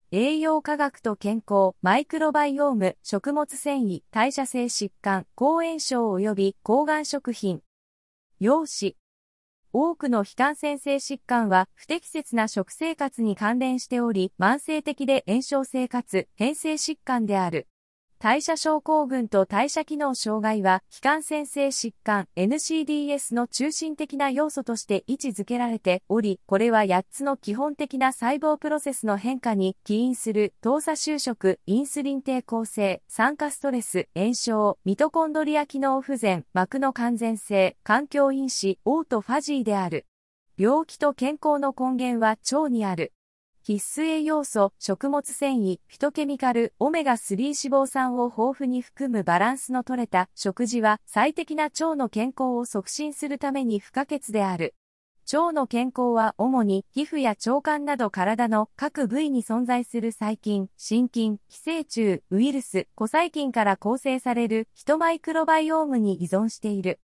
栄養科学と健康、マイクロバイオーム、食物繊維、代謝性疾患、抗炎症及び抗がん食品。陽子。多くの非感染性疾患は不適切な食生活に関連しており、慢性的で炎症性かつ変性疾患である。代謝症候群と代謝機能障害は、非感染性疾患 NCDs の中心的な要素として位置づけられており、これは8つの基本的な細胞プロセスの変化に起因する、動作収縮、インスリン抵抗性、酸化ストレス、炎症、ミトコンドリア機能不全、膜の完全性、環境因子、オートファジーである。病気と健康の根源は腸にある。必須栄養素、食物繊維、フィトケミカル、オメガ3脂肪酸を豊富に含むバランスの取れた食事は最適な腸の健康を促進するために不可欠である。腸の健康は主に皮膚や腸管など体の各部位に存在する細菌、真菌、寄生虫、ウイルス、古細菌から構成されるヒトマイクロバイオームに依存している。